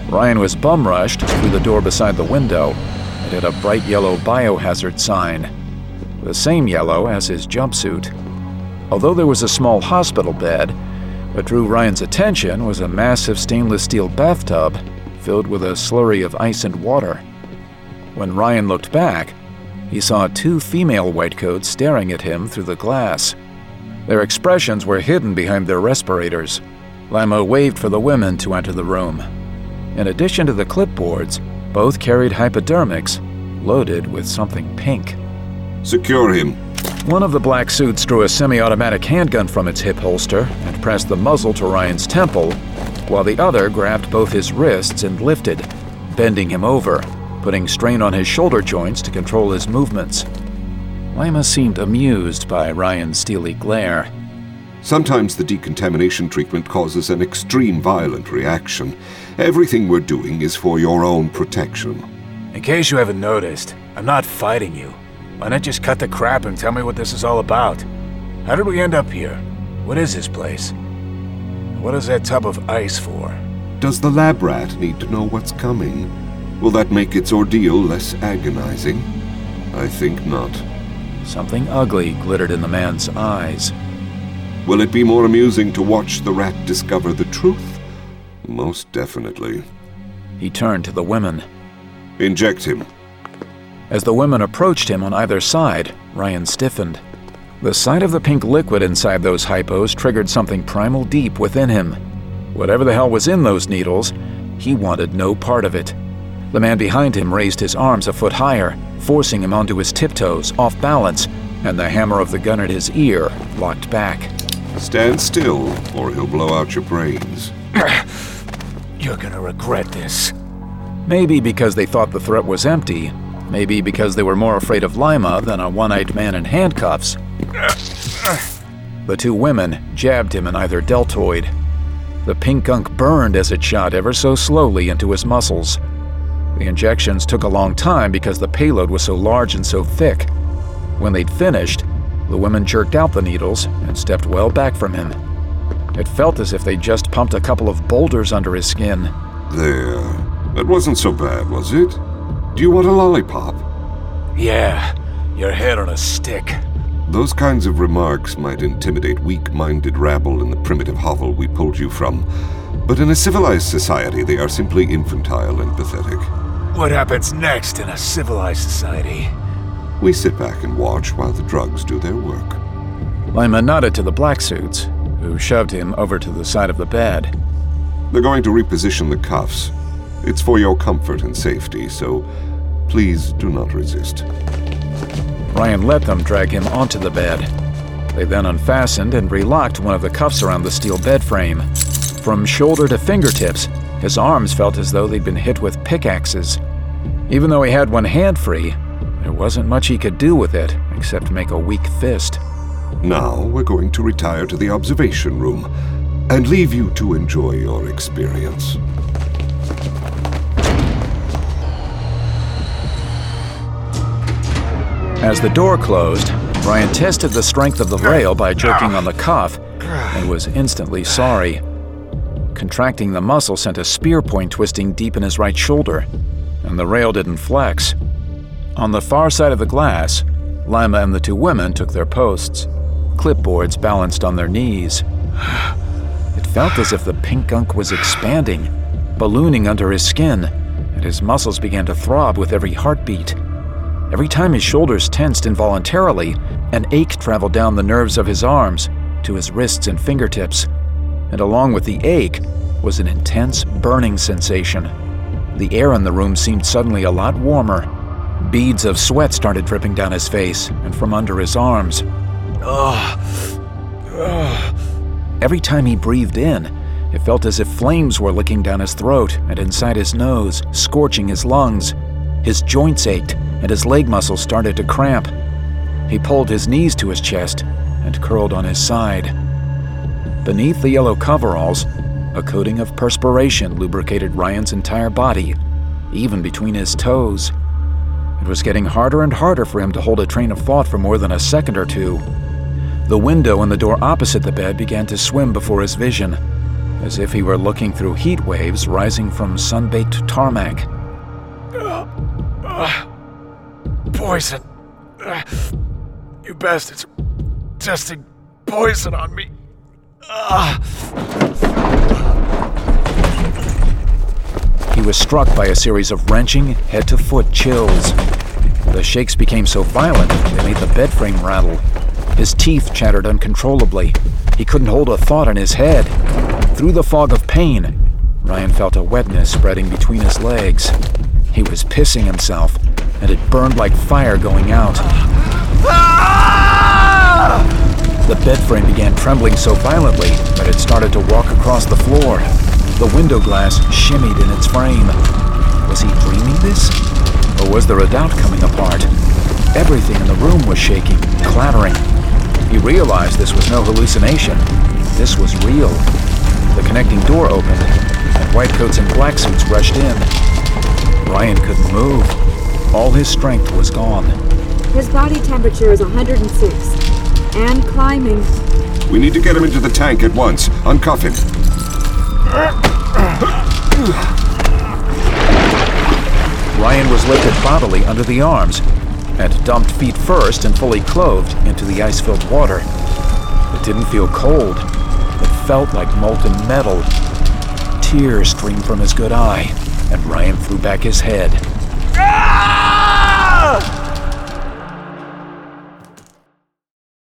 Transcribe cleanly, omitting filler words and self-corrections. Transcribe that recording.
Ryan was bum-rushed through the door beside the window. It had a bright yellow biohazard sign, the same yellow as his jumpsuit. Although there was a small hospital bed, what drew Ryan's attention was a massive stainless steel bathtub filled with a slurry of ice and water. When Ryan looked back, he saw 2 female whitecoats staring at him through the glass. Their expressions were hidden behind their respirators. Lima waved for the women to enter the room. In addition to the clipboards, both carried hypodermics loaded with something pink. Secure him. One of the black suits drew a semi-automatic handgun from its hip holster and pressed the muzzle to Ryan's temple, while the other grabbed both his wrists and lifted, bending him over, putting strain on his shoulder joints to control his movements. Lima seemed amused by Ryan's steely glare. Sometimes the decontamination treatment causes an extreme violent reaction. Everything we're doing is for your own protection. In case you haven't noticed, I'm not fighting you. Why not just cut the crap and tell me what this is all about? How did we end up here? What is this place? What is that tub of ice for? Does the lab rat need to know what's coming? Will that make its ordeal less agonizing? I think not. Something ugly glittered in the man's eyes. Will it be more amusing to watch the rat discover the truth? Most definitely. He turned to the women. Inject him. As the women approached him on either side, Ryan stiffened. The sight of the pink liquid inside those hypos triggered something primal deep within him. Whatever the hell was in those needles, he wanted no part of it. The man behind him raised his arms a foot higher, forcing him onto his tiptoes, off balance, and the hammer of the gun at his ear locked back. Stand still, or he'll blow out your brains. You're gonna regret this. Maybe because they thought the threat was empty. Maybe because they were more afraid of Lima than a one-eyed man in handcuffs. The 2 women jabbed him in either deltoid. The pink gunk burned as it shot ever so slowly into his muscles. The injections took a long time because the payload was so large and so thick. When they'd finished, the women jerked out the needles and stepped well back from him. It felt as if they'd just pumped a couple of boulders under his skin. There. That wasn't so bad, was it? Do you want a lollipop? Yeah, your head on a stick. Those kinds of remarks might intimidate weak-minded rabble in the primitive hovel we pulled you from. But in a civilized society, they are simply infantile and pathetic. What happens next in a civilized society? We sit back and watch while the drugs do their work. Lima nodded to the black suits, who shoved him over to the side of the bed. They're going to reposition the cuffs. It's for your comfort and safety, so please do not resist. Ryan let them drag him onto the bed. They then unfastened and relocked one of the cuffs around the steel bed frame. From shoulder to fingertips, his arms felt as though they'd been hit with pickaxes. Even though he had one hand free, there wasn't much he could do with it except make a weak fist. Now we're going to retire to the observation room and leave you to enjoy your experience. As the door closed, Ryan tested the strength of the rail by jerking on the cuff and was instantly sorry. Contracting the muscle sent a spear point twisting deep in his right shoulder, and the rail didn't flex. On the far side of the glass, Lima and the 2 women took their posts, clipboards balanced on their knees. It felt as if the pink gunk was expanding, ballooning under his skin, and his muscles began to throb with every heartbeat. Every time his shoulders tensed involuntarily, an ache traveled down the nerves of his arms to his wrists and fingertips. And along with the ache was an intense burning sensation. The air in the room seemed suddenly a lot warmer. Beads of sweat started dripping down his face and from under his arms. Every time he breathed in, it felt as if flames were licking down his throat and inside his nose, scorching his lungs. His joints ached, and his leg muscles started to cramp. He pulled his knees to his chest and curled on his side. Beneath the yellow coveralls, a coating of perspiration lubricated Ryan's entire body, even between his toes. It was getting harder and harder for him to hold a train of thought for more than a second or two. The window and the door opposite the bed began to swim before his vision. as if he were looking through heat waves rising from sun-baked tarmac. Poison. You bastards are testing poison on me. He was struck by a series of wrenching, head-to-foot chills. The shakes became so violent, they made the bed frame rattle. His teeth chattered uncontrollably. He couldn't hold a thought in his head. Through the fog of pain, Ryan felt a wetness spreading between his legs. He was pissing himself, and it burned like fire going out. The bed frame began trembling so violently that it started to walk across the floor. The window glass shimmied in its frame. Was he dreaming this? Or was there a doubt coming apart? Everything in the room was shaking, clattering. He realized this was no hallucination. This was real. The connecting door opened, and white coats and black suits rushed in. Ryan couldn't move. All his strength was gone. His body temperature is 106. And climbing. We need to get him into the tank at once. Uncuff him. Ryan was lifted bodily under the arms and dumped feet first and fully clothed into the ice-filled water. It didn't feel cold. It felt like molten metal. Tears streamed from his good eye, and Ryan threw back his head.